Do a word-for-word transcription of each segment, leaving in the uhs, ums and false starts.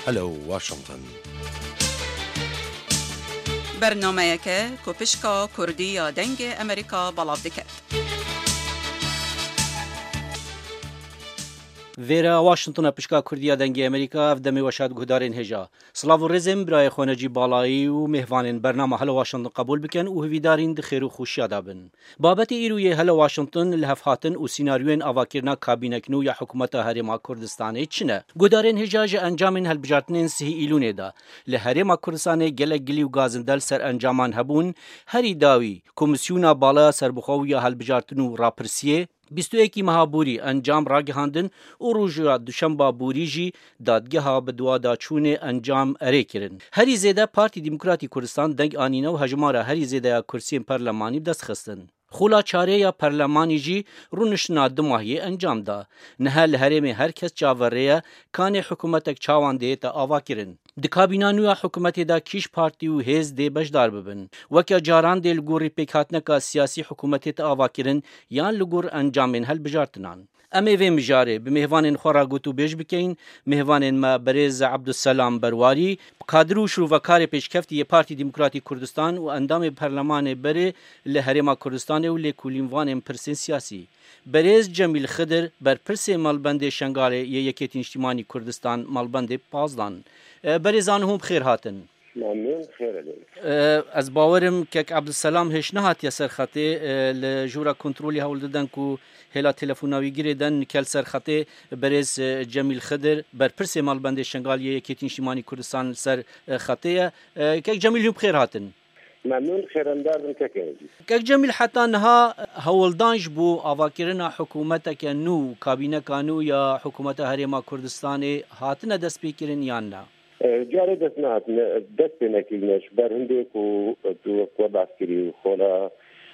هلو واشنطن. برنامه که کوپشکا کردی یا دنگ امریکا بلاو دکت. ویرا واشنطن پشکا کردیا دنگی امریکا افدمی وشاد گهدارین هجا سلاو و رزم برای خانجی بالایی و مهوانین برنامه هلو واشنطن قبول بکن و هویدارین دخیر و خوشی دابن بابت ایروی هلو واشنطن لهفهاتن و سیناریوین آواکرنا کابینکنو یا حکومت هرما کردستان چنه گهدارین هجا ج انجامین هلبجارتنین سهی ایلونه دا لهرما کردستان گله گلی و گازندل سر انجامان هبون هری داوی کمیسیونا بالا سربخو یا هلبجارتنو راپرسیه بیست و یک مهابوری انجام راگهاندن و روژا دوشنبه بوری جی دادگاه بدوا داچون انجام اره کرن. هری زیده پارتی دموکراتی کردستان دنگ آنینه و هجمارا هری زیده کرسی پارلمانی دست خستن. خولا چاره یا پارلمانی جی رونشنا دماهی انجام دا. نه لهرم هر کس چاوره کان حکومتک چاوانده تا آوا کرن. دکابینانویا حکومت دا کیش پارتی و هز دی بجدار ببن. وکا جاران دی لگوری پیکاتنکا سیاسی حکومت تا آوا کرن یان لگور انجامین هل بجارتنان. امی وی مجاره به مهوانین خورا گوتو بیش بکین مهوانین ما برز عبدالسلام برواری کادروش رو وکار پیشکفتی پارتی دموکراتی کردستان و اندام پارلمان بره لهرما کردستان و لکولینوان پرسین سیاسی برز جمیل خضر بر پرس مالبند شنگال یکیت اجتماعی کردستان مالبند پازدان برزان هم خیر هاتن ممنون خیر از باورم که عبدالسلام هش نهات یا سرخطه لجورا کنترولی هول دادن کو هلا تلفوناوی گیردن کل سرخطه برز جمیل خضر بر پرس مالبند شنگال یکیت اجتماعی کردستان سر خطه که جمیل هم خیر هاتن ممنون خیراندار بن که که جمیل حتی نها هولدانج بو آواکرنا حکومت که نو کابینه کانو یا حکومت هرما کردستان هاتنه دست بیکرین یا نه جاره دست نه دست نکیلنش بر هنده کو تو قواد عسکری خولا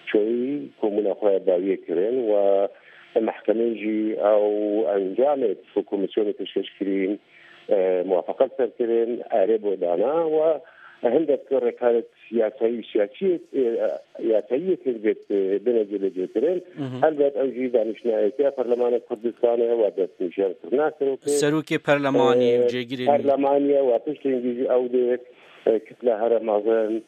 شوی کومونا خواه داویه کرن و محکمه جی او انجامت و کمیسیون تشکیل موافقت سر کرن عرب و دانا و هندك كانت سياسية سياسية سياسية كذبت بنجل جوترين هل بات أوجي دانشنا كيا برلمان كردستان وبات مشارك الناس سروكي برلماني وجيجري برلمانيا وتشتنجي أو ده كتلة هرمازن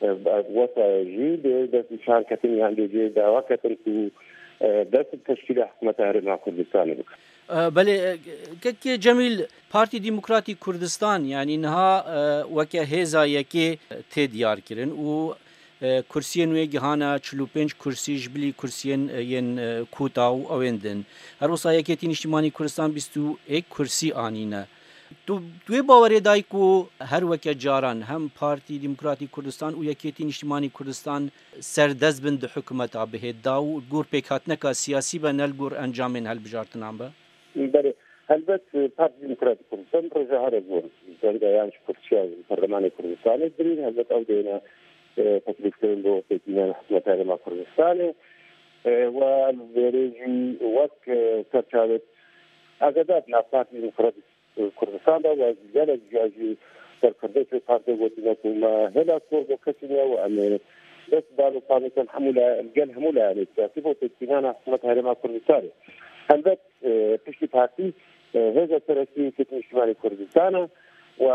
وصا جي ده شان كتني عندي جي ده وكتن في دست تشكيل حكومة هرم كردستان بك بله که جمیل پارتی دموکراتی کردستان یعنی نها وکه هزا یکی تی دیار کرن و کرسین وی گهانا چلو پنج کرسی جبلی کرسین ین کوتاو اویندن هر وصا یکی تین اجتماعی کردستان بیست و یک کرسی آنینه تو دوی باوری دای کو هر وکه جاران هم پارتی دموکراتی کردستان و یکی تین اجتماعی کردستان سردست بند حکومت آبه داو گور پیکاتنکا سیاسی به نل گور انجامین هل بجارتنان با بله البته پارتی دموکراتی کردستان پروژه ها رزور زنده یعنی کرسیان پارلمان کردستان درین البته او دینا تکلیف کردن با پیکینان حکومت هرما کردستان و الویریجی وقت ترچالت اگداد نا پارتی دموکراتی کردستان دا و زیاده جاجی سرکرده که پارتی گوتینا ما هلا کورد و کسینا و ام بس بالو قانون حمولا الجل حمولا يعني تاسيبو تكينانا حكومة هرما كردستان البته پشتی پارتی هزا سرسی کتن اجتماعی کردستان و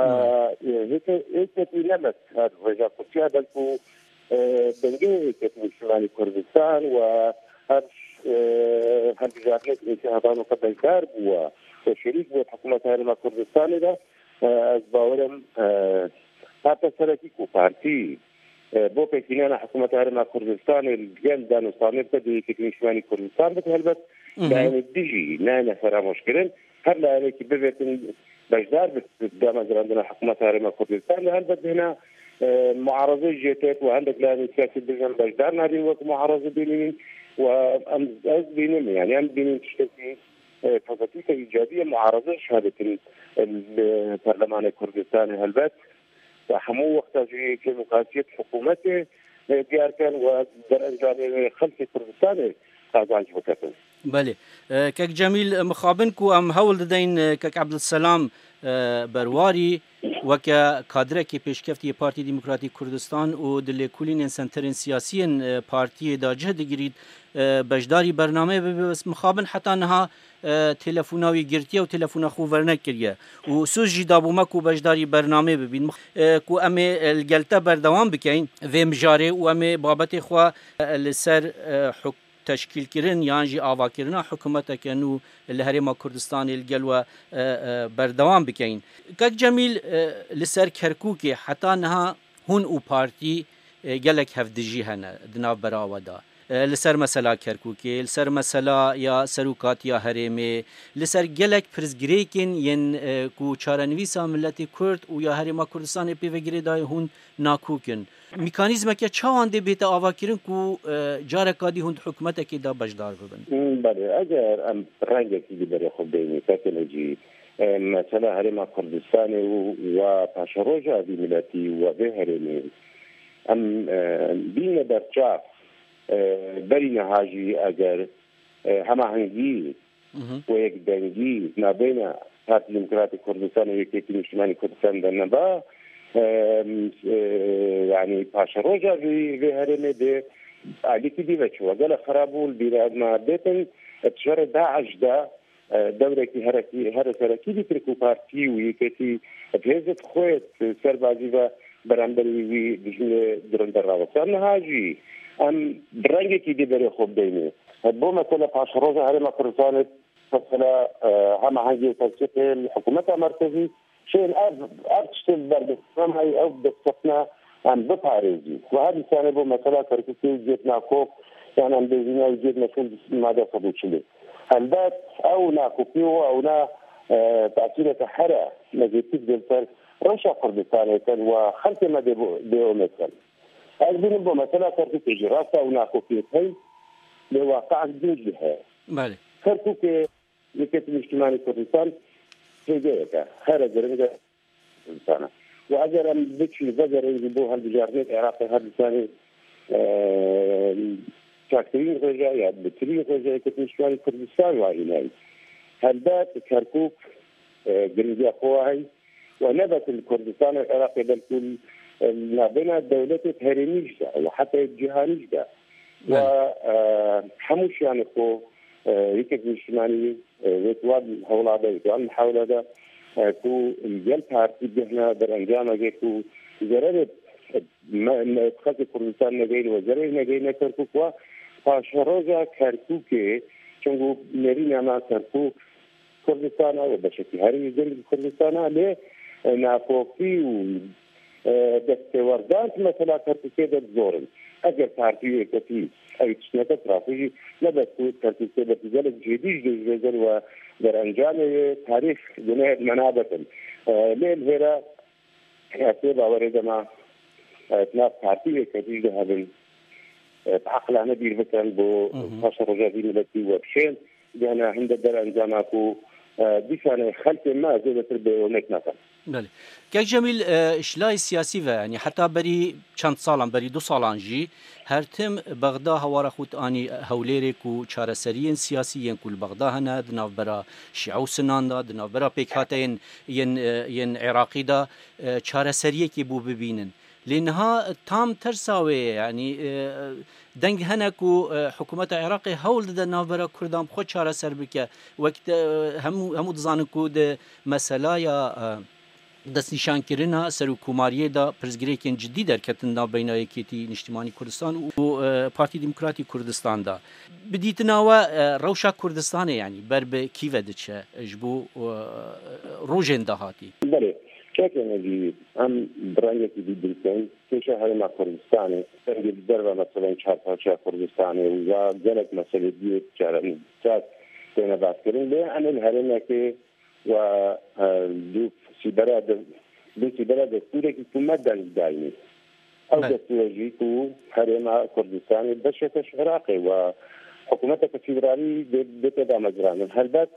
هیچ کتی نمت هر رجا کردیا بلکو بنگه کتن اجتماعی کردستان و هر هر بجاهت انتخابانو قبل دار و شریک بود حکومت هرما کردستان دا از باورم حتی سرکی کو پارتی بو پیکینانا حکومت هرما کردستان الجل دانو صامت بدي کتن اجتماعی کردستان بده البته يعني ديجي نانا فراموش كرن هل عليك ببيت بجدار قدام عندنا حكومة هرما كردستان هل بد هنا معارضة جيتات وعندك لاني سياسي بجنب بجدار نادي وقت معارضة بينين وأمز بينهم يعني أم بينين تشتكي فضلتك إيجابية معارضة شهادة البرلمان الكردستاني هل بد وحمو وقتها في كمقاسية حكومته ديار كان ودر أنجام خلفي كردستاني بله کک جمیل مخابن کو ام هول دین کک عبدالسلام برواری وکه کادرکی پیشکفتی پارتی دموکراتیک کردستان و دلکولین سنترین سیاسیین پارتی دا جهد گرید بجداری برنامه بس مخابن حتی نها تلفوناوی گرتیه و تلفونا خو ورنک کریه و سوز جی دابوما کو بجداری برنامه ببین کو امی الگلته بردوام بکین و مجاره و امی بابت خو لسر حک تشکیل کردن یان جی آوا کردن حکومت کنو لهرما کردستان الگلو بردوام بکین که جمیل لسر کرکوک حتی نها هون او پارتی گلک هفدجی هنه دناو براودا لسر مثلا کرکوکی لسر مثلا یا سروکات یا هرمه لسر گلک پرزگریکن ین کو چارنویسا ملت کرد و یا هرما کردستان پیوگری دای هون ناکوکن میکانیزم که چاوانده بیت آوا کرن کو جارکادی هند حکومت که دا بجدار ببن. بله اگر ام رنگی که برای خود بینی تکنولوژی مثلا هرما کردستان و پاشروجا دی ملتی و به هرمی ام بین برچاف بری نهاجی اگر همه هنگی و یک دنگی نبین پارتی دموکراتیک کردستان و یکی اجتماعی کردستان در نبا يعني باشروجا في هرمي دي عليك دي بچو قال خرابول بلاد ما بيتن تشر داعش دا دورة هركي هركي دي تركو بارتي ويكتي بهزت خويت سربازي برامبري وي بجمله درندر راوسان هاجي ام برنگي كي دي بري خوب بيني بو مثلا باشروجا هرمي كردستان مثلا هم هاجي تنسيق الحكومه المركزي شيء الآن أرتشتل بردستان هاي أو بستنا عن بطاريزي وهذه السنة بو مثلا كركوكي جيتنا كوك يعني عم بيزينا وجيتنا كل ماذا صدوشلي هل أو نا كوكيو أو نا اه تأثير حرة نجيتيك دلتر رشا كردستان وخلق ما ديو مثلا هل بو مثلا كركوكي جراسة أو نا كوكيو هاي بواقع جديد لها بله كركوكي لكي الاجتماعي كردستان جيجا خير جريمة إنسانة وأجر أن بتشي بجر يجيبوها البجارنية العراقية هذا الثاني شاكرين رجايا بترين رجايا كتنشواني كردستان وعيناي هلبات كركوك جريمة قواهي ونبت الكردستان العراقي بالكل نابنا دولة هرميجدا وحتى الجهانيجدا وحموش يعني خو يكتب اجتماعي ويتواد هولا ده يتواد محاولة ده تو الجل بارتي بهنا در انجام اجيكو زرد ما اتخذ كردستان نجيل وزرد نجيل نكركوك و فاشروجا كركوكي چونگو مرينا ما كركوك كردستان وبشكل هاري زند كردستان له ناكوكي و دستوردات مثلا كركوكي ده زورن اگر پارتی کتی ای تشنکه ترافیجی نبسته ترتیب بتجارت جدید جزر و در انجام تاریخ دنیا منابتن لیل هرا حساب ورده ما اتناب پارتی کتی ده هذن عقلانه بير مثلا بو فاشر رجالين التي وبشين لأن عند در انجام اكو بيشان خلق ما زادت البيونيك مثلا بله که جمیل اشلای سیاسی و یعنی حتی بری چند سالان بری دو سالان جی هر تم بغدا هوارا خود آنی هولیری کو چارەسەریین سیاسیین کل بغدا هنه دناو برا شیعو سنان دا دناو برا پیکاتین ین ین عراقی دا چارەسەریه کی بو ببینن لانها تام ترساوی یعنی دنگ هنه کو حکومت عراقی هول ده ناو برا کردان خود چارەسەر بکه وقت همو همو دزانن کو ده مسئله یا دست نشان کردن سرکوماریه دا پرزگریکن جدی در کتن دا بین یکیتی اجتماعی کردستان و پارتی دموکراتی کردستان دا بدیتنا و روشا کردستان یعنی بر به کیو دچه جبو روجن دهاتی بله چه نجی ام برای کی دیدن که شهر ما کردستان سنگ در مثلا چهار پنج کردستان و یا جلک مسئله دیگه چهار چهار سنه باز کردن به ان هرنا که و دو سيبرا دو سيبرا دستوري كي مدن دايمي او دستوري كو حريما كردستان بشكل عراقي وحكومتك الفيدرالي بتدا مجران هل بس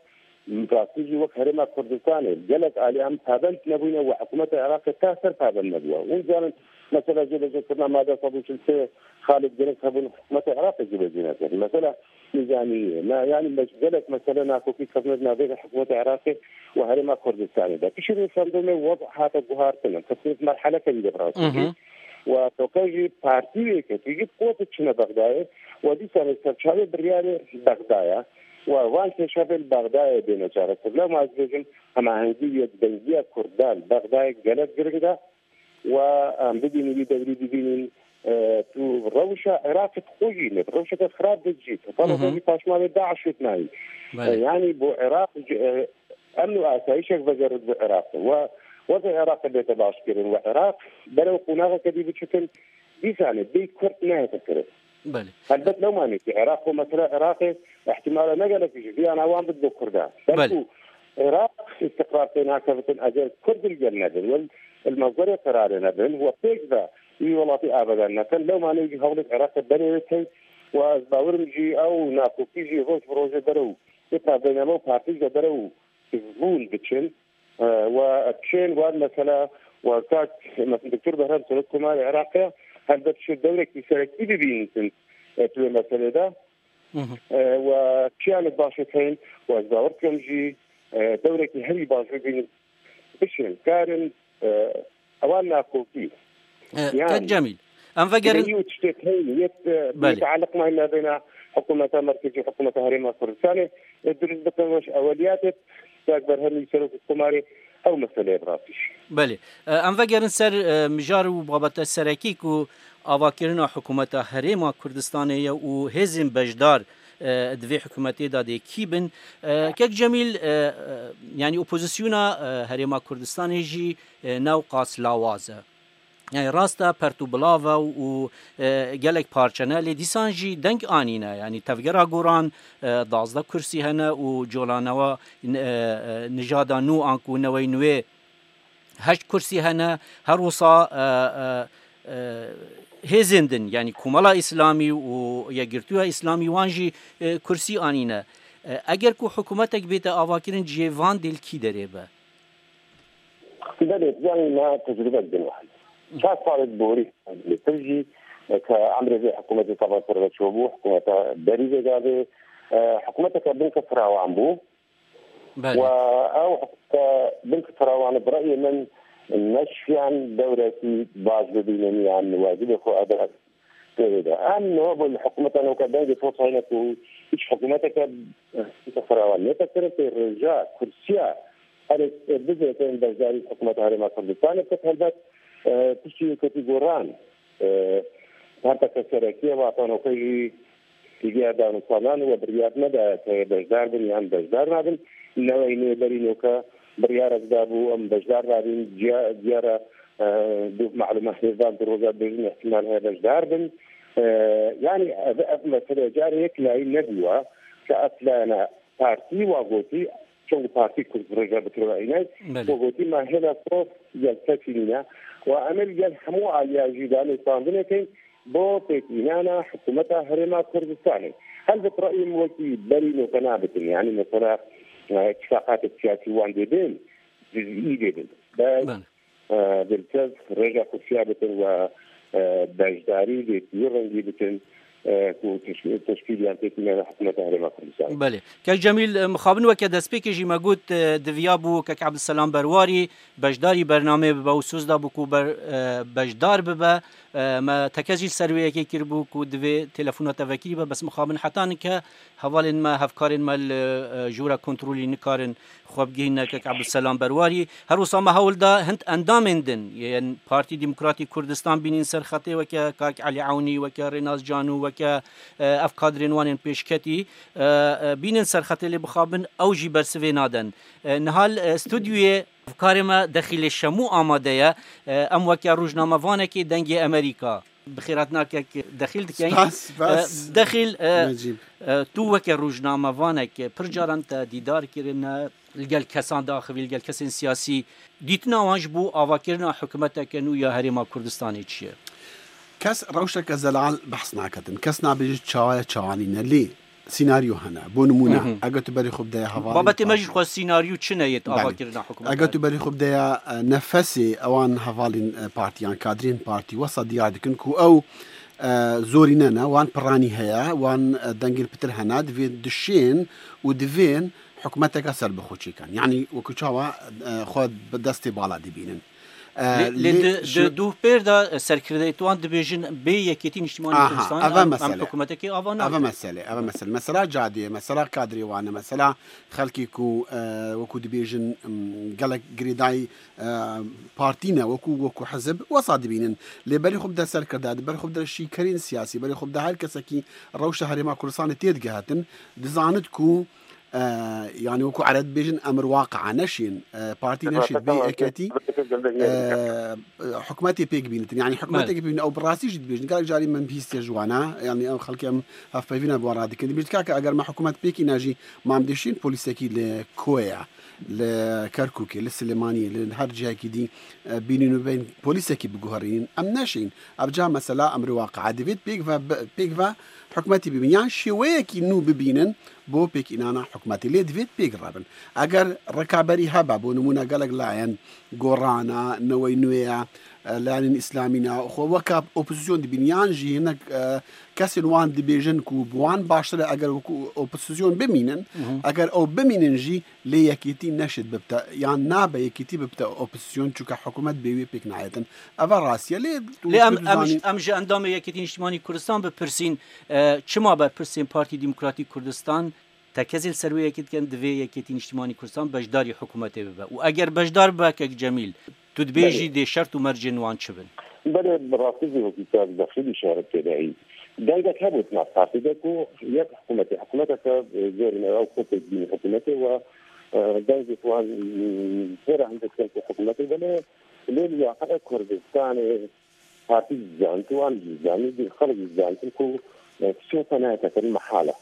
راستی وقت هرما کردستانه جلت علیام پابند نبوینه و حکومت عراق تاثر پابند نبوه اون جانب مثلا جلسه كنا ماذا صابوا شلته خالد جلس هبون حكومة العراق جلسنا مثلا ميزانية ما يعني جلس مثلا أكو في كفنا بين حكومة العراق وهرما كردستان ده كشري صندوق وضع هذا الجهار كنا تصير مرحلة كبيرة براسي وتوكيجي بارتي كتيجي قوة تشنا بغداد ودي سنة شباب بريال بغداد ووانت شباب بغداد بين جارة لا ما أزوجن أما عندي دنجية كردان بغداد جلس جريدة وبدين لي دوري بدين تو روشة عراق تخوجي روشة خراب بتجي طلبوا لي باشمال داعش وثنائي يعني بو عراق أمن وآسايشك بجرد بالعراق ووضع العراق اللي تباش كرين وعراق بلو قناغة كدي بشكل دي سنة دي كرت نهاية تكرر بله هلبت لو ما نيجي عراق ومثلا عراقي احتمال نقلك في أنا وان بدو كردان بله عراق استقرار تنها كفتن أجل كرد الجنة المصدر قرارنا بين هو بيجذا يولاتي أبدا لكن لو ما نيجي حول العراق بنيتي وزاورمجي أو ناكو كيجي روش بروجة درو إذا بينما بارتيج درو زبون بتشن وتشين واد مثلا وكاك مثلا دكتور بهرام سلطة العراقية هل بتشي الدولة كيسرك إذا بينتن في المسألة ده وكيان الباشتين وزاوركمجي دولة هذي باشتين بشن كارن أولنا كوكي يعني جميل أم فجر يتعلق ما بين حكومة مركزية وحكومة هرما كردستان الدروس بتنوش أوليات تقدر هم يسلوك الكماري أو مسألة براسيش. بله أم فجر سر مجار وبابت السركيك وأواكرنا حكومة هرما كردستانية وهزم بجدار دوی حکومتی داده کیبن که جمیل يعني اپوزیسیونا هرما کردستان جی نو قاس لاوازه يعني راستا پرتو بلاوا و گلک پارچنه دیسان جی دنگ آنینه يعني تفگرا گوران دازده کرسی هنه و جولانوا نجادا نو آنکو نوی نوی هشت کرسی هنه هر وصا هزندن يعني كمالا إسلامي ويجرتوها إسلامي وانجي كرسي آنينا اگر کو حکومتك بيتا آواكرن جيوان دل كي دريبا بدأت يعني ما تجربة بنوحي شاك فارد بوري ترجي كعمر زي حكومة طبعا فرغة شوبو حكومة بريزة قادة حكومتك بنك فراوان بو أو بنك فراوان برأي من نشفي عن دورتي باز بدينني عن واجب أخو أدرس كذا أنه بالحكومة أنا كبدي فرصة هنا تو إيش حكومتك تفراوان نتكلم في الرجال كرسيا هذا بزنس إن بزاري حكومة هرما كردستان بتهلبت تشي كاتيجوران هذا كسركية وعطانا كي تيجي هذا نصلان وبريات مدى بجدار بني عن بجدار نادم نوعين برينوكا بريارة دابو أم بجدار رابين جيارة دوف معلومات نظام دروجة بجن احتمال هذا بجدار بن يعني مثلا جاري يكلاي ندوة كأفلانا بارتي وغوتي شو بارتي كل درجة بتروعينات وغوتي ما هنا صوت يلتفينا وعمل جل حمو على جدال صاندنتين بو تكينانا حكومتها هرما كردستاني هل بترأي موتي برينو كنابتن يعني مثلا اتفاقات السياسي وان دين جزئي جدا بس بالكذب رجع كسيابة وبجداري بيرنجي بتن تشكيل يعني تكمل حكومة هرما كردستان. بله كي جميل مخابن وكذا سبيك جي ما قلت دفيابو كك عبد السلام برواري بجداري برنامج بوسوس دا بكو بر بجدار ببا ما تكازي السروية كي كربو كو دفي تلفونات وكيلي بس مخابن حتى كه حوالين ما هفكارن ما الجورا كنترولي نكارن خوابجينا كك عبد السلام برواري هروسا ما هول دا هند اندامندن يعني بارتي ديمقراطي كردستان بينين سرخطي وكا كاك علي عوني وكا ريناز جانو وكا افكار رنوان بيشكتي بينين سرخطي اللي بخابن اوجي برسوي نادن نهال استوديو افكارما داخل الشمو آماده ام وكا روجنامه وانكي دنگي امريكا بخيراتنا كك داخل دكين داخل تو وكا روجنامه وانك برجارنت ديدار كرنا لقال كسان داخل لقال كسان سياسي ديتنا واجبو اواكرنا حكومتك انو يا هرما كردستاني تشي كاس روشك زلال بحثنا كتن كسنا بيجي تشاوي تشاوانين لي سيناريو هنا بو نمونه اگه تو بری خوب ده حوالی بابت مجلس خو سيناريو چنه يت آوا كرنا حكومت اگه تو بری خوب ده نفسي اوان حوالين بارتيان كادرين بارتي وسط ديار دكن كو او زوريننا وان براني هيا وان دنجل بتر هنا دفي دشين ودفين حكومتك اثر بخوشي كان يعني وكشاوا خود بدستي بالا دبينن ل دو بير دا سركرديتوان دبيجن بي يكيتين اجتماعي كردستان ام حكومتك افانا افا مساله افا مساله مساله جاديه مساله كادري وانا مساله خلكي كو وكو دبيجن قالك جريداي بارتينا وكو وكو حزب وصاد بينن لي بري خب دا سركرداد بري خب دا شي كرين سياسي بري خب دا هر كسكي روشه هريما كردستان تيدغاتن دزانتكو آه يعني وكو عرض بيجن امر واقع نشين آه بارتي نشيد بي اكاتي آه حكومتي بيك بينت يعني حكومتي بين او براسي جد بيجن قال جاري من بيست جوانا يعني او خلك ام هاف بيفينا بورادي كدي بيجي كاكا اگر ما حكومه بيكي ناجي ما مدشين بوليسكي لكويا لكركوكي للسليماني لهر جهه كدي بيني وبين بوليسكي بجوهرين ام ناشين ابجا مثلا امر واقع ديفيد بيك بيك حكومتي ببيان شويه كي نو ببينن بو بيك انانا حكومتي لي ديفيد بيك رابن اگر ركابري هبا بو نمونا قالك لاين غورانا نوي نويا لان اسلامينا خو وكاب اوبوزيسيون دي بنيان جي هناك كاسن وان دي بيجن كو بوان باشر اگر اوبوزيسيون بمينن اگر او بمينن جي لي يكيتي نشد ببتا يعني نابا يكيتي ببتا اوبوزيسيون تشوكا حكومه بي بيك نايتن افا راسيا لي لي ام ام ام جي اندام يكيتي اجتماعي كردستان بپرسين چما بپرسين بارتي ديمقراطيك كردستان تكزل سرويه كيت كان دفي يكيتي اجتماعي كردستان بجداري حكومته ببا واگر بجدار باك جميل تدبيجي دي شرط ومرجن وان شبن بله براسيزي وكتاب داخلي شهر تدعي دايما كابوت مع بارتيدكو يك حكومتي حكومتك زورنا او كوبي دين حكومتي و دايما وان غير عندك حكومتي بله اللي يعقد كردستان بارتي زانت وان زانت دي خرج زانت كو شو فناتك المحاله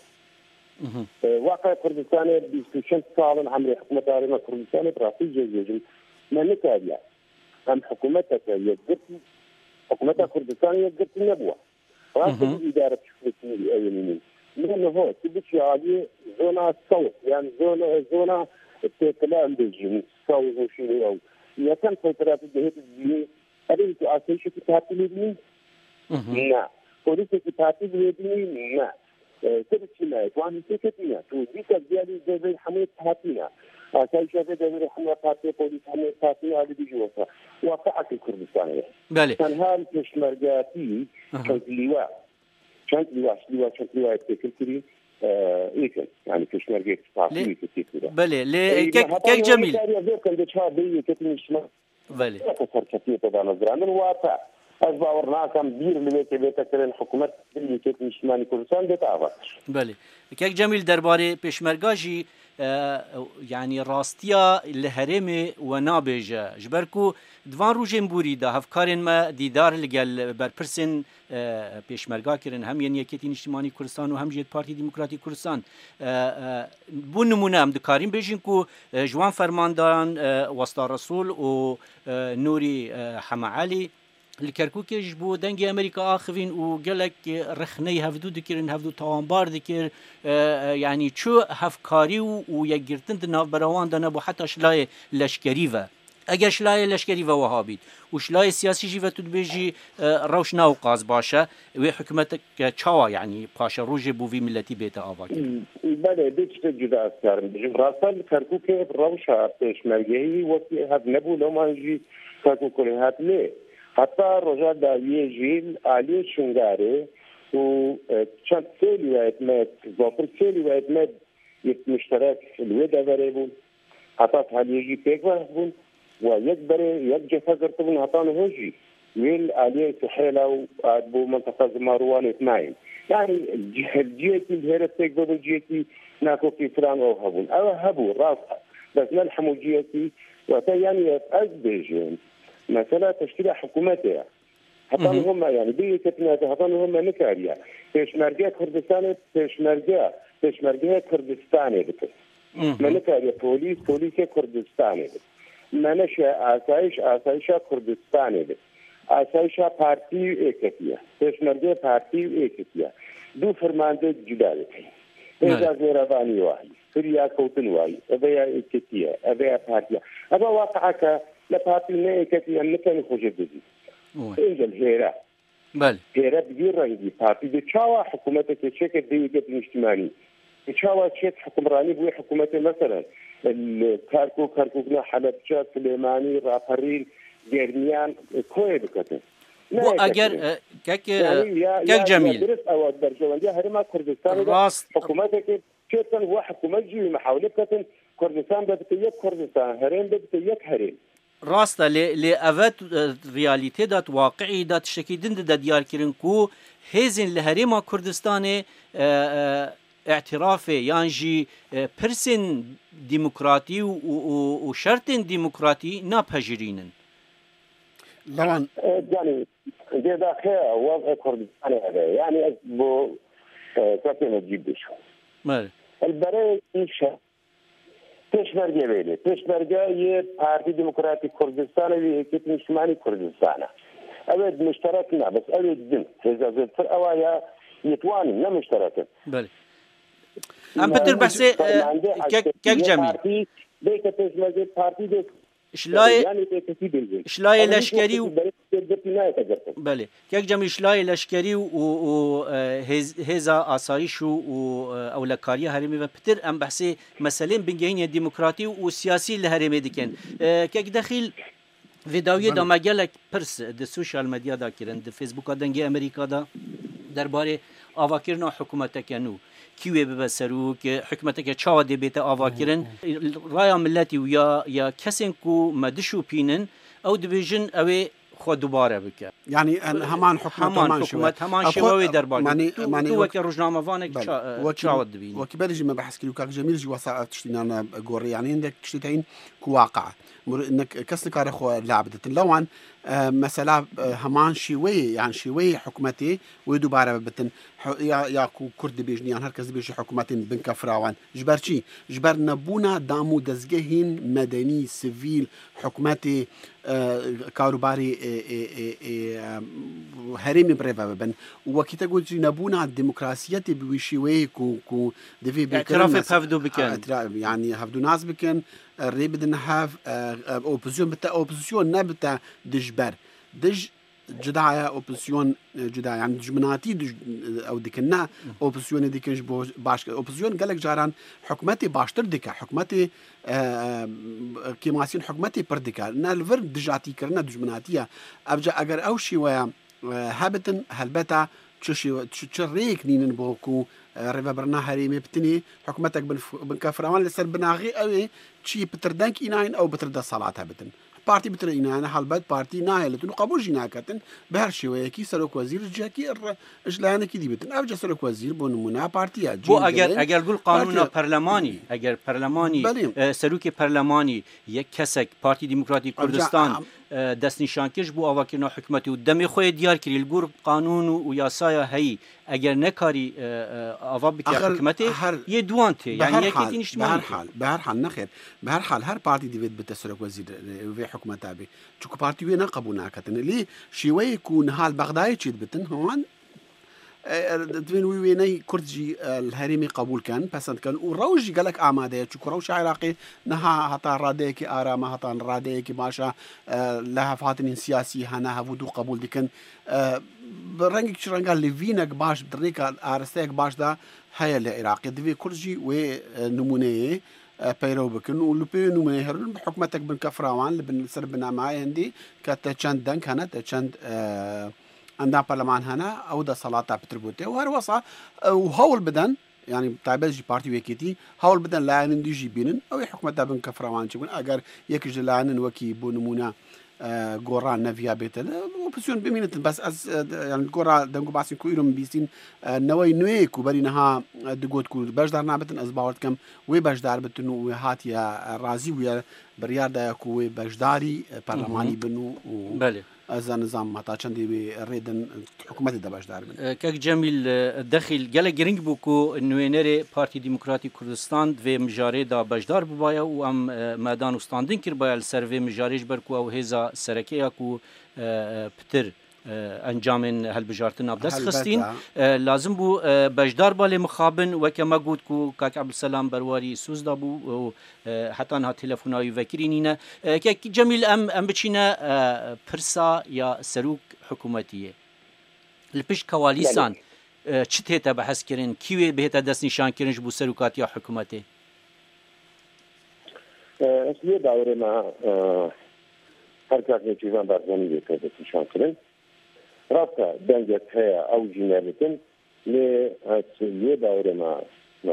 واقع كردستان بيستشن صار عمري حكومه عالمه كردستان براسي جوجل ما نتابع ام حكومتك يقدر حكومتك كردستان يقدر النبوه راسه اداره شؤون الايمنين لانه هو تبكي عليه زونا صوت يعني زونا زونا الكلام بيجي صوت وشيء او يا كان فترات الجهات الدينيه هذه تؤثر في تحت الدين لا بوليس في تحت الدين لا تبكي ما وان سكتنا توديك ديالي زي حميه تحتنا أكيد شايف ده حمله بارتي بوليس حمله بارتي هذه بيجوها واقعة الكردستان بله كان هال كشمرجاتي كانت لواء كانت لواء لواء كانت لواء تكتري إيه يعني كشمرجات بارتي كتير بله ل كيك جميل كان ده شاب بيجي كتير مش بله كثر كتير طبعا نظران الواقع أزباورنا كم بير اللي بيت كتير الحكومة اللي كتير مش ماني كردستان بتعرف بله كيك جميل درباري بيشمرجاجي يعني راستيا لهرم ونابجه جبركو دوان روجين بوريدا هفكارن ما ديدار لقال برپرسن پیشمرگا کرن هم یعنی یکیتین اجتماعی کردستان و هم جیت پارتی دموکراتی کردستان بو نمونه هم دکاریم بجین کو جوان فرمانداران وسطا رسول و نوری حمعالی الكركوك يجبو دنجي أمريكا آخرين وقالك رخني هفدو دكيرن هفدو توانبار دكير آه يعني شو هفكاري ويجرتن دنا براوان دنا بو حتى شلاي لشكريفة اگر شلاي لشكريفة وهابيت وشلاي سياسي جيفة تدبيجي آه روش ناو قاز باشا وحكومتك تشاوا يعني باشا روجي بو في ملتي بيتا آواك بله بيش تجد أسكارن بجم راسا الكركوك روشا بيشمرگهي وكي هاد نبو لما يجي كركوك لهات ليه حتی روزا داویه جیل علی شنگاره و چند سالی وقت مد زاپر سالی وقت مد یک مشترک الوی داره بود حتی حالیجی پیک بود و یک بره یک جفا کرده بود حتی نهوجی ویل علی سحیلا و بو منطقه زماروان اثنين يعني الجيتي الهيرة پیک بود الجيتي ناكو في فران او هبون او هبو راسها بس نلحمو جيتي وتا يعني أزبيجين مثلا تشكيل حكومتها حتى هم يعني بيكتنا حتى هم نكاريا بيشمرجة كردستان بيشمرجة بيشمرجة كردستاني بك ما نكاريا بوليس بوليس كردستاني بك ما نشأ آسايش آسايش كردستاني بك آسايش بارتي إيكتيا بيشمرجة بارتي إيكتيا دو فرمانده جدا بك هێزا زێرەبانی وایە فریا کەوتن وایە ئەبەیە ئێکەتیە ئەبەیە پارتیە ئەبە واقعەکە لە پارتی نەیەکەتی ئەم نەکەنی خۆشە بزی ئینجل هێرە هێرە بگیر ڕەنگی پارتی دە چاوە حکوومەتێک چێکە دەیەکەت نیشتیمانی چاوە چێت حکومڕانی بووی حکوومەتێ مەسەرەن کارکۆ کەرکوبنە حەلەبجە سلێمانی ڕاپەڕین گەرمیان کۆیە بکەتن بۆ ئەگەر کەک جەمیل درست ئەوە دەرجەوەندی هەرێما کوردستان ڕاست حکوومەتێکی چێتن وە حکوومەت جوی مەحاولە بکەتن کوردستان ببتە یەک کوردستان هەرێم ببتە یەک هەرێم ڕاستە لێ ئەڤەت ریالیتێدا واقعیدا تشتێکی din دەدا دیارکردن و هێزین لە هەرێما کوردستانê اعترافê yan jî pirsên dîmokratî û şertên dîmokratî napejirînin لەوان يعني دێدا خێ وەضع کوردستان هەبێ يعني ez بۆ کەسێ نەجیب بشم البەرەی ئیشە پێشمەرگە بێنێ پێشمەرگە یە پارتی دموکراتی کوردستانە هێکێتی نیشتیمانی کوردستانە ئەوێت مشتەرەک نا بەس ئەوێت دن هێزە زێرتر ئەوایە یەتوانن نە مشتەرەکن ئەم پتر بەسێ کەک جەمیل بێکە پێشمەرگە پارتی دێت شلای لشکری و بله یک جمعی شلای لشکری و هزا آسایش و اولکاری هرمی و پتر ام بحثی مسئله بنگهین دموکراتی و سیاسی لهرمی دکن که داخل ویدئوی دا مگلک پرس د سوشال مدیا دا کرن د فیسبوک دنگ امریکا دا درباره آواکرنا حکومت کنو کیوی به سرو که حکومت که چاوا دی بیت آواکرن رای ملتی و یا یا کسین کو مدشو پینن او دیویژن اوی خود دوباره بکه يعني همان حكومت همان حكومت همان شواوي دربال ماني ماني وك روزنامه وانك تشاود دبين وكي بالجي ما بحث كيلو كاك جميل جي وصا تشتينا انا غوري يعني عندك تشتين كواقع انك كسلك اخو لعبه لوان مثلا همان شوي يعني شوي حكومتي ودوباره بتن يا يا كرد بيجنيان هركز بيجي حكومتين بن كفراوان جبرشي جبر نبونا دامو دزگهين مدني سيفيل حكومتي كاروباري هرمي بريفا بن وكي تقول نبونا الديمقراطيه بوشيوي كو كو دفي اعتراف هفدو بكن يعني هفدو ناس بكن الريب بدنا هاف اوبوزيون بتا اوبوزيون نبتا دجبر دج جدايا اوبوزيون جدايا يعني دجمناتي دج او دكنا اوبوزيون ديكنج باش اوبوزيون قالك جاران حكومتي باشتر ديكا حكومتي كيماسين حكومتي برديكا نالفر دجاتي كرنا دجمناتيه ابجا اگر او شي ويا هابتن هلبتا تشي تشريك نين بوكو ريفا برنا هريمي بتني حكومتك بنكفران لسر بناغي اوي تشي بتردنك يناين او بترد صلاه هبتن بارتي بتر يناين حلبت بارتي نايلتن قبول جناكتن بهر شويكي سلوك وزير جاكي اجلانه كي ديبتن ابجا سلوك وزير بونمونا بارتي بو اگر اگر قول قانون برلماني اگر برلماني سلوك برلماني يك كسك بارتي ديمقراطي كردستان دست نشانکش بو آواکرنا حکومتی و دمی خوی دیار کری الگور قانون و یاسایا هی اگر نکاری آوا بکی حکومتی یه دوانته یعنی یکی نشتمانی به هر حال به هر حال نخیر به هر حال هر پارتی دیوید بتسرک وزیر و حکومتا بی چون پارتی وی نقبو ناکتن لی شیوه يكون حال بغدادي تشيد بتن هون دوين ويني كردجي الهريمي قبول كان بسند كان وروجي قالك آماده تشكو روش عراقي نها هطان راديكي آرام هطان راديكي باشا لها فاتن سياسي هنا هفودو قبول دي كان برنجك شرنقال لفينك باش دريكا آرستيك باش دا هيا العراقي دوي كردجي ونمونيه بيرو بكن ولبي نمونيه هرن بحكمتك بن كفراوان لبن سربنا معي هندي كتشند دن كانت تشند عندنا برلمان هنا او ده صلاة بتربوتي وهر وصا وهول بدن يعني تايبلجي بارتي ويكيتي هول بدن لاين دي جيبينن او حكومه بن كفراوان تشون اگر يكج لاين وكي بونمونا غوران نفيا بيتل وبسيون بمينت بس از يعني غورا دنگو باسين كويرم بيسين نوي نوي كوبرينها دغوت كو بجدار نابتن از باورت كم وي بجدار بتنو وهات يا رازي ويا بريار دا كو بجداري برلماني بنو بله از نظام متا چندی ریدن حکومت د باشدار بن کک جمیل داخل گله گرینگ بو کو نوینری پارتی دموکراتی کردستان و مجاری دا باشدار بوایا و ام میدان استاندین کر بایا سروی مجاریش بر کو او هزا سرکیا کو پتر انجام هالبجارتنا بدس خستین لازم بو بجدار بالي مخابن وكما قلت كو كاك عبد السلام برواري سوز دابو حتى انها تليفوناي فكرينينا كاك جميل ام ام بچينا برسا يا سروك حكومتيه البش كواليسان چت هتا بحث كرين كيوي بهتا دس نشان كرنج بو سروكات يا حكومتي اسمي داوره ما هر كاك نتيجه بارزاني بهتا دس نشان كرين رابطه دنجت هي او جنابتن ليه داوره ما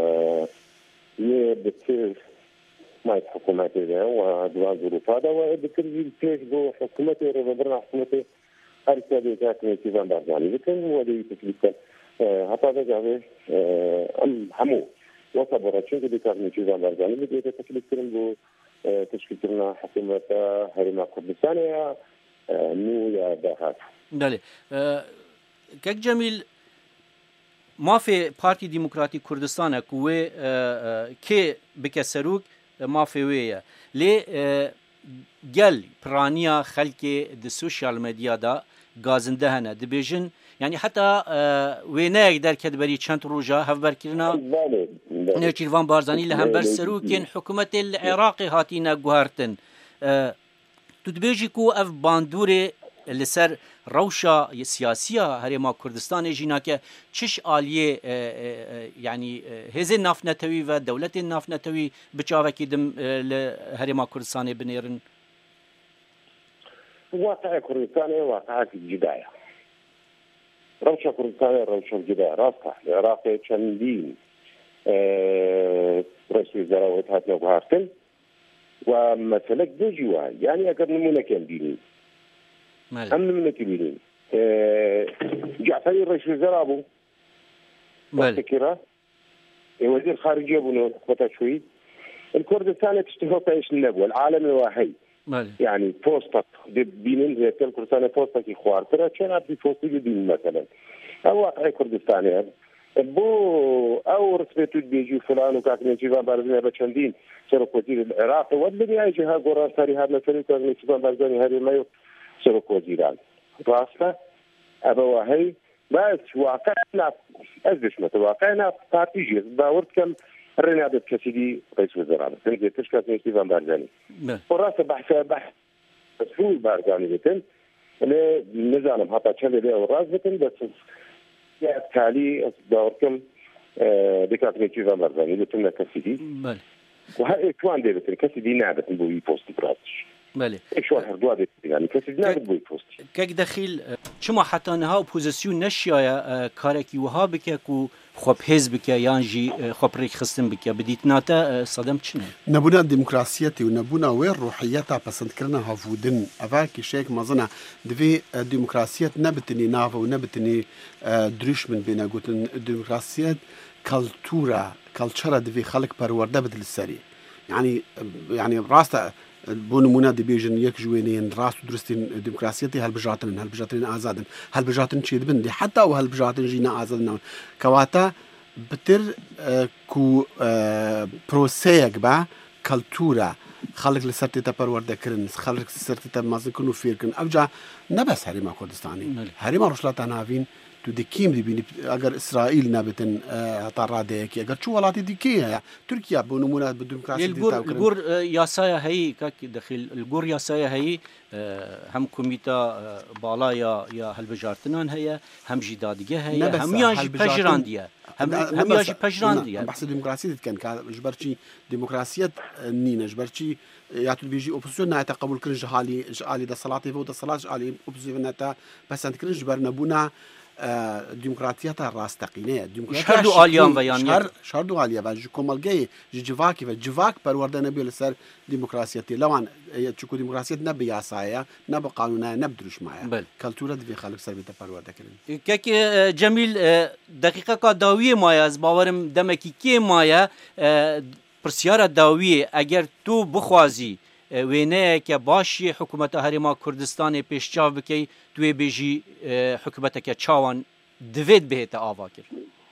يه بتصير مع حكومتي ده ودوان ظروف هذا وبكل البيش بو حكومتي ربنا حكومتي هر كده كاك نتيجه بارزاني لكن هو دي تكليف حتى ده ام حمو وصبرت شنو دي كاك نتيجه بارزاني بدي تكليف كرم بو تشكيل كرنا حكومه هرما كردستان نو يا دهات بله كاك جميل ما في بارتي ديمقراطي كردستان كوي كي بكسروك ما في ويا لي قال برانيا خلكي دي سوشيال ميديا دا غازنده هنا دبيجن يعني حتى ويناك در كدبري چند روجا هفبر كرنا نيرچيلوان بارزاني لهمبر سروكين حكومة العراق هاتينا غوهرتن تدبيجي كو اف باندوري لسر روشا سياسية هرما كردستان جيناك چش آلية يعني هزي ناف نتوي و دولة ناف نتوي بچاوة كدم هرما كردستان بنيرن واقع كردستان واقع الجداية روشا كردستان روشا الجداية راسها العراق چندين رئيس وزراء واتهاتنا وهارتن ومسألة بيجوا يعني اگر نمونه كان ديني هم من كبيرين جعفري رئيس وزراء ابو فكره وزير خارجيه ابو نخبه شوي الكردستان تشتهي ايش النبوه العالم الواحد يعني بوستك بينين زي الكردستان بوستك اخوار ترى كان في بوستك دين مثلا او واقع كردستان بو او رسمتو بيجي فلان وكاك نجيبان بارزاني بچندين سرق وزير العراق والذي هاي جهه قرار ساري هذا مثلا كاك نجيبان بارزاني هذه ما سرق وزيران راسته أبواهي بس واقعنا أزش متى واقعنا بارتيجي باورد كم الرنادة كسيدي رئيس وزراء تنزل تشكل نيستيفان بارزاني وراسه بحث بحث مسؤول بارزاني بتن نزالم حتى تشلي له الراس بتن بس يا تالي باورد كم دكاتره نيستيفان بارزاني بتن كسيدي وهاي كوان دي بتن كسيدي نابت بوي بوست براسش بله ايش واحد دوادي يعني كسيدي نابت بوي بوست كك دخيل شما حتى نها اوبوزيسيون نشيا كاركي وها بككو خب حزبك يانجي خب ريك خصم بك بديتناتا صدمت شنو نبونا ديمقراطيتي ونبونا وين روحيتها بسنت كرنا هافودن افاكي شيك مازنا دفي ديمقراطيات نبتني نافا ونبتني دروش من بينا قلتن ديمقراطيات كالتورا كالتشرا دفي خلق برورده بدل السري يعني يعني راستا بونمونا دي بيجن يك جوينين راس درستين ديمقراطيتي هالبجاتن هالبجاتن آزادن هالبجاتن تشيد بندي حتى وهالبجاتن جينا آزادن كواتا بتر كو بروسيك با كالتورا خلق لسرتي تبرورده كرن خلق لسرتي تمازن كنو فيركن ابجا نبس هريما كردستاني هريما رشلاتا نافين تو دي كيم دي بيني اگر اسرائيل نابتن طراده كي اگر شو ولاتي دي كي تركيا بنمونه بالديمقراطيه الجور الجور ياسايا هي كاك دخيل الجور ياسايا هي هم كوميتا بالا يا يا هالبجارتنان هي هم جداديه هي هم ياجي بجرانديه هم هم ياجي بجرانديه بحث الديمقراطيه كان جبرتي ديمقراطيه نينا جبرتي ياتو بيجي اوبوزيسيون ناتا قبول كرنج حالي جالي دا صلاتي فوت صلاه جالي اوبوزيسيون ناتا بس انت كرنج برنا بونا ديمقراطيتها راستقينه ديمقراطيه شهر اليوم بيان شهر شهر دواليا باج كومالجي جيجيفاكي فجيفاك برورده نبي لسر ديمقراطيتي لوان تشكو ديمقراطيه نبي ياسايا نب قانونا نبدرش معايا كالتورا دي خالق سر بيت برورده كلن كك جميل دقيقه قداويه مايا از باورم دمكي كي مايا پرسیار داویه اگر تو بخوازی وینه که باشی حکومت هرما کردستان پیشچاو بکی توی بیجی حکومت که چاوان دوید بهت آوا کرد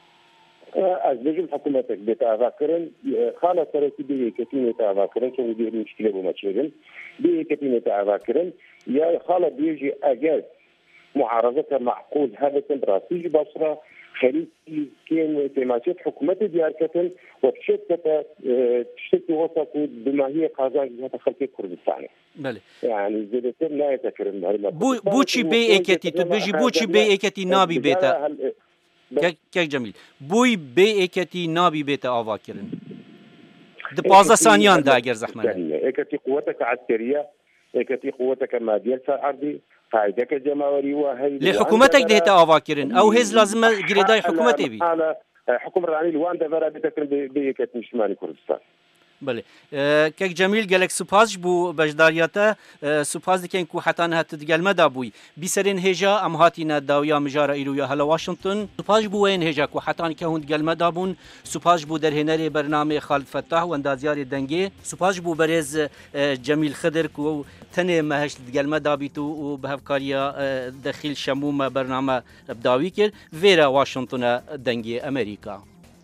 از بجم حکومتك بهت آوا کرن خاله سرکی بیه کتین بهت آوا کرن که ودیر مشکله بومچیدن بیه کتین بهت آوا کرن یا خاله بیجی اگر معارضة معقول هذا براسيج بصرة خليجي كان تماشيت حكومة ديار كتن وتشتت تشتت وسط بما هي قاضي هذا خلفية كردستان. بله. يعني زي لا يتكرر بو بوشي بي اكتي تبجي بوشي بي اكتي نابي بيتا. كيك جميل. بوي بي اكتي نابي بيتا آواكرن. دبازة ثانيان دا اگر زحمة. اكتي قوتك عسكرية، اكتي قوتك مادية عرضي. قاعدك جماوري وهي لحكومتك دهتا آواكرن او هز لازم جريداي حكومتي بي على حكومة راني الوان دفرا بتكن بيكت شمالي كردستان. بله كيك جميل قالك سوباز بو بجدارياته سوباز دكين كو حتى انها تتقال مدى بوي بسرين هجا ام هاتينا داويا مجارة ايرو يا هلا واشنطن سوباز بو وين هجا كو حتى انك هون تقال مدى بون سوباز بو در هنري برنامج خالد فتاح واندازياري دنگي سوباز بو برز جميل خضر كو تنه ماهش تقال مدى بيتو وبهفكاريا دخيل شموم برنامج بداوي كر فيرا واشنطن دنگي امريكا